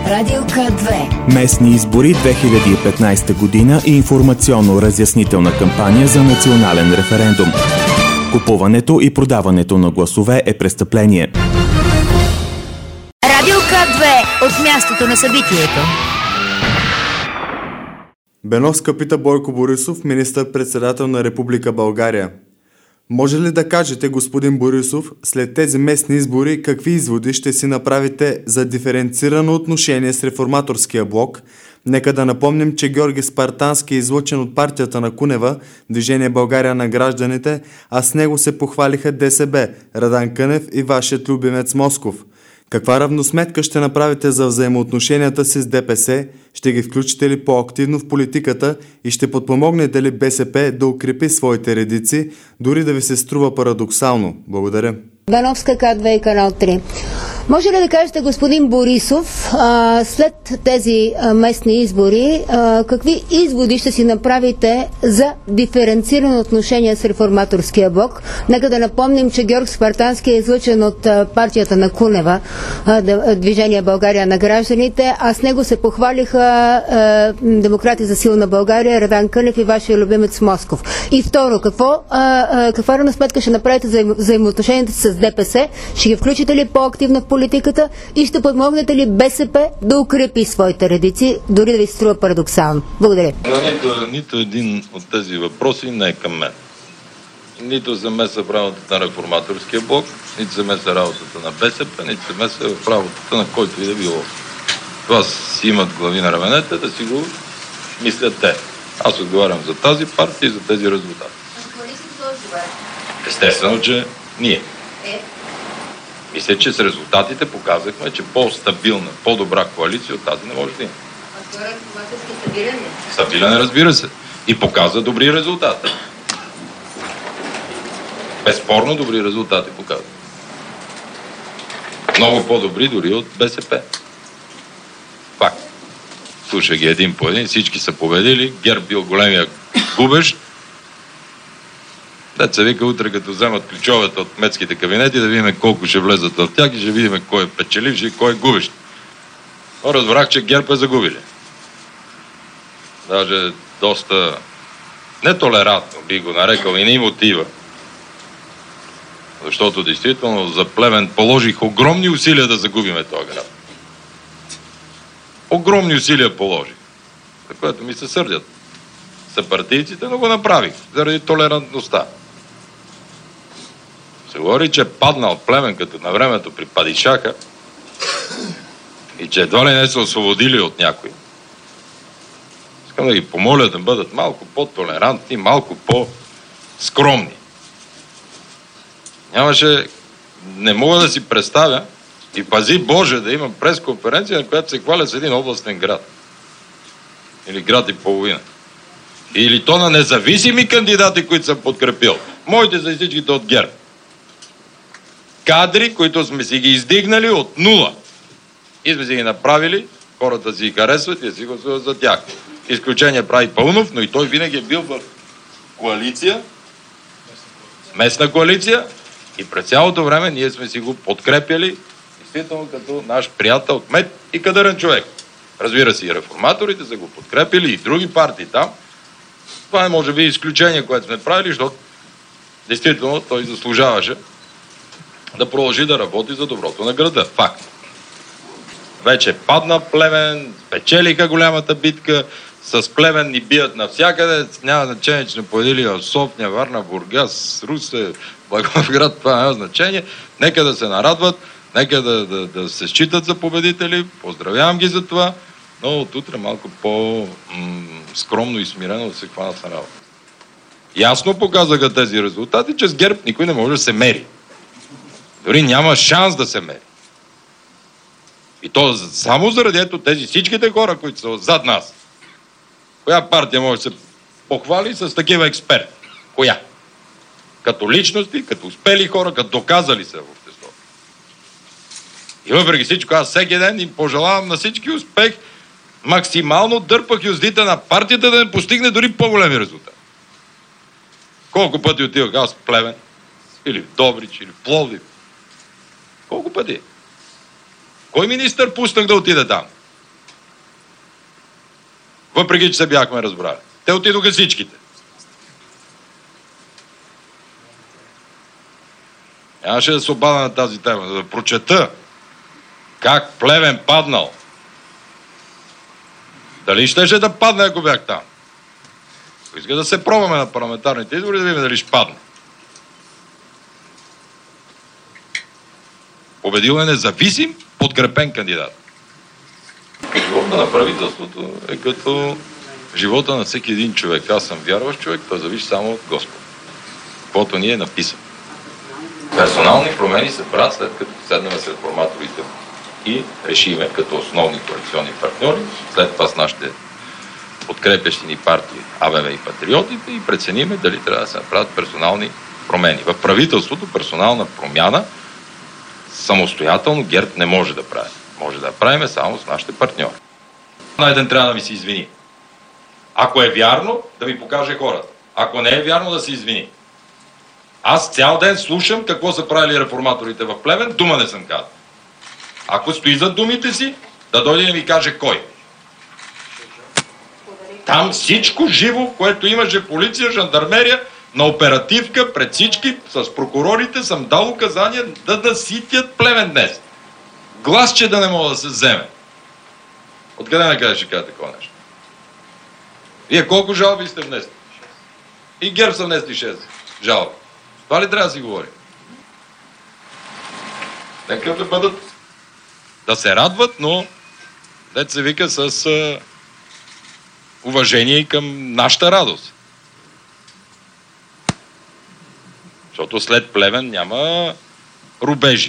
Радио К2. Местни избори 2015 година и информационно-разяснителна кампания за национален референдум. Купуването и продаването на гласове е престъпление. Радио К2 от мястото на събитието. Беновска пита Бойко Борисов, министър-председател на Република България. Може ли да кажете, господин Борисов, след тези местни избори, какви изводи ще си направите за диференцирано отношение с реформаторския блок? Нека да напомним, че Георги Спартански е излъчен от партията на Кунева, Движение България на гражданите, а с него се похвалиха ДСБ, Радан Кънев и вашият любимец Москов. Каква равносметка ще направите за взаимоотношенията си с ДПС? Ще ги включите ли по-активно в политиката и ще подпомогнете ли БСП да укрепи своите редици, дори да ви се струва парадоксално? Благодаря. Беновска, К2 и Канал 3. Може ли да кажете, господин Борисов, след тези местни избори, какви изводи ще си направите за диференцирано отношение с реформаторския блок? Нека да напомним, че Георг Спартански е излъчен от партията на Кунева, Движение България на гражданите, а с него се похвалиха Демократи за силна България, Радан Кънев и вашия любимец Москов. И второ, каква равносметка ще направите за взаимоотношенията с ДПС? Ще ги включите ли по-активно в политиката и ще подмогнете ли БСП да укрепи своите редици, дори да ви се струва парадоксално? Благодаря. Нито един от тези въпроси не е към мен. Нито за меса в работата на реформаторския блок, нито за меса работата на БСП, нито за меса в работата на който и да било. Това си имат глави на раменете, да си го мислят те. Аз отговарям за тази партия и за тези резултати. Естествено, че ние. Мисля, че с резултатите показахме, че по-стабилна, по-добра коалиция от тази не може да има. А това реформаторски стабилен ли? Стабилен, разбира се. И показва добри резултати. Безспорно добри резултати показва. Много по-добри дори от БСП. Факт. Слушай ги един по един, всички са победили, ГЕРБ бил големия губещ. Деца вика утре, като вземат ключовете от кметските кабинети, да видим колко ще влезат в тях и ще видим кой е печеливш и кой е губещ. Но разбрах, че ГЕРБ е загубили. Даже доста нетолерантно би го нарекал и не им отива. Защото действително за Плевен положих огромни усилия да загубиме този град. Огромни усилия положих. За което ми се сърдят съпартийците, но го направих заради толерантността. Се говори, че е паднал Плевен като на времето при падишаха и че едва ли не се освободили от някой. Искам да ги помоля да бъдат малко по-толерантни, малко по-скромни. Не мога да си представя и пази Боже да имам пресконференция, на която се хваля с един областен град. Или град и половина. Или то на независими кандидати, които съм подкрепил. Моите са всичките от ГЕРБ. Кадри, които сме си ги издигнали от нула. И сме си ги направили, хората си ги харесват и си гласуват за тях. Изключение прави Пълнов, но и той винаги е бил в коалиция, местна коалиция, и през цялото време ние сме си го подкрепяли, действително като наш приятел, кмет и кадърен човек. Разбира се, и реформаторите са го подкрепили, и други партии там. Това е, може би, изключение, което сме правили, защото действително той заслужаваше да продължи да работи за доброто на града. Факт. Вече падна Плевен, печелиха голямата битка, с Плевен ни бият навсякъде, няма значение, че не победили в София, Варна, Бургас, Русе, Благоевград, това няма значение. Нека да се нарадват, нека да се считат за победители, поздравявам ги за това, но от утре малко по-скромно и смирено да се хванат на работа. Ясно показаха тези резултати, че с ГЕРБ никой не може да се мери. Дори няма шанс да се мери. И то само заради ето тези всичките хора, които са зад нас. Коя партия може да се похвали с такива експерти? Коя? Като личности, като успели хора, като доказали се в обществото. И въпреки всичко, аз всеки ден им пожелавам на всички успех, максимално дърпах юздите на партията да не постигне дори по-големи резултати. Колко пъти отивах аз в Плевен, или в Добрич, или в Пловдив? Колко пъти? Кой министър пуснах да отиде там? Въпреки, че се бяхме разбрали. Те отидоха всичките. Нямаше да се обада на тази тема, да прочета как Плевен паднал. Дали щеше да падне, ако бях там? Иска да се пробваме на парламентарните избори, да видим дали ще падне. Победил е независим, подкрепен кандидат. Живота на правителството е като живота на всеки един човек. Аз съм вярващ човек, той зависи само от Господ. Каквото ни е написано. Персонални промени се правят след като седнем с реформаторите и решиме като основни коалиционни партньори, след това с нашите подкрепящи ни партии АБВ и Патриотите и прецениме дали трябва да се направят персонални промени. В правителството персонална промяна самостоятелно ГЕРБ не може да прави. Може да я правим само с нашите партньори. Най-ден трябва да ми се извини. Ако е вярно, да ми покаже хората. Ако не е вярно, да се извини. Аз цял ден слушам какво са правили реформаторите в Плевен, дума не съм казал. Ако стои зад думите си, да дойде и да ми каже кой. Там всичко живо, което имаше полиция, жандармерия, на оперативка, пред всички, с прокурорите съм дал указания да наситят Плевен днес. Гласче да не мога да се вземе. Откъде не кажа, ще кажа такова нещо? Вие колко жалби сте внесли? И ГЕРБ са внесли 6 жалби. Това ли трябва да си говори? Нека да бъдат, да се радват, но дето се вика с уважение и към нашата радост. Защото след Плевен няма рубежи.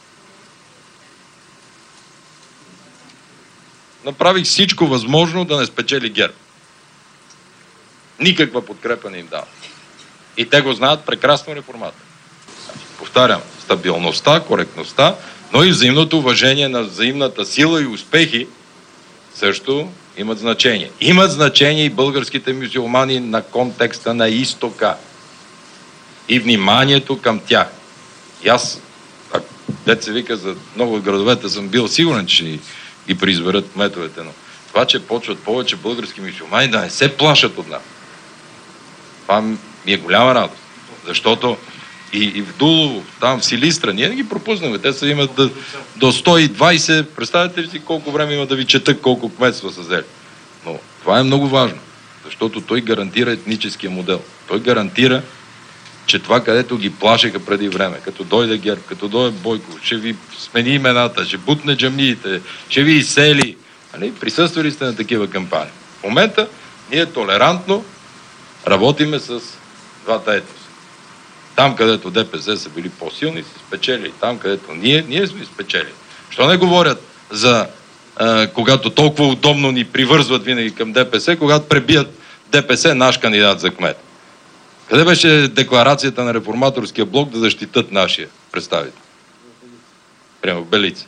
Направих всичко възможно да не спечели ГЕРБ. Никаква подкрепа не им дава. И те го знаят прекрасно реформата. Повтарям, стабилността, коректността, но и взаимното уважение на взаимната сила и успехи също имат значение. Имат значение и българските мюсюлмани на контекста на изтока. И вниманието към тях. И аз, дет се вика, за много от градовете съм бил сигурен, че ги преизберат кметовете, но това, че почват повече български мюсюлмани да не се плашат от нас. Това ми е голяма радост. Защото и в Дулово, там в Силистра, ние не ги пропуснем. Те са имат до 120. Представете ли си колко време има да ви чета колко кметства са взели. Но това е много важно, защото той гарантира етническия модел. Той гарантира, че това, където ги плашеха преди време, като дойде ГЕРБ, като дойде Бойко, ще ви смени имената, ще бутне джамиите, ще ви изсели. Присъствали сте на такива кампании. В момента ние толерантно работиме с двата етноса. Там, където ДПС са били по-силни, са спечели. Там, където ние сме спечели. Що не говорят за когато толкова удобно ни привързват винаги към ДПС, когато пребият ДПС наш кандидат за кмет? Къде беше декларацията на реформаторския блок да защитат нашия представител? Прямо в Белица.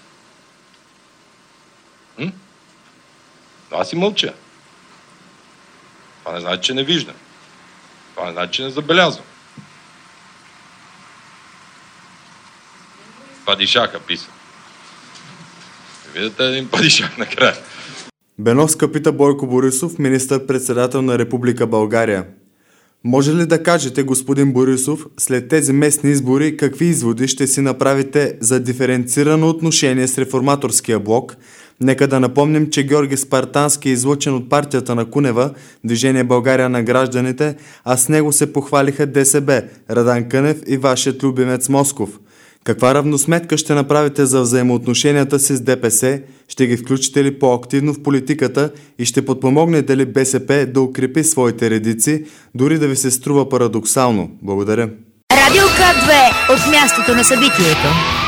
Но аз си мълча. Това не значи, че не виждам. Това не значи, че не забелязвам. Падишаха писа. Видите един падишах накрая. Беновска пита Бойко Борисов, министър-председател на Република България. Може ли да кажете, господин Борисов, след тези местни избори, какви изводи ще си направите за диференцирано отношение с реформаторския блок? Нека да напомним, че Георги Спартански е излъчен от партията на Кунева, Движение България на гражданите, а с него се похвалиха ДСБ, Радан Кънев и вашият любимец Москов. Каква равносметка ще направите за взаимоотношенията си с ДПС? Ще ги включите ли по-активно в политиката и ще подпомогнете ли БСП да укрепи своите редици, дори да ви се струва парадоксално? Благодаря. Радио К2 от мястото на събитието.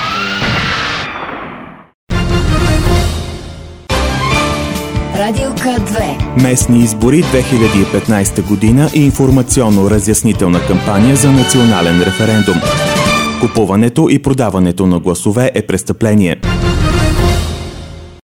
Радио К2. Местни избори 2015 година и информационно-разяснителна кампания за национален референдум. Купуването и продаването на гласове е престъпление.